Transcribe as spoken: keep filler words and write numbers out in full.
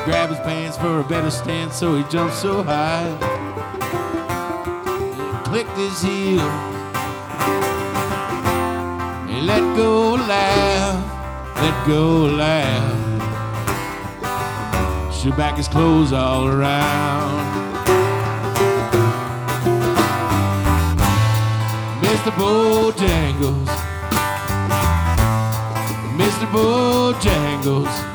Grab his pants for a better stance, so he jumped so high. He clicked his heels. He let go, laugh, let go, laugh. Shook back his clothes all around. Mister Bojangles, Mister Bojangles,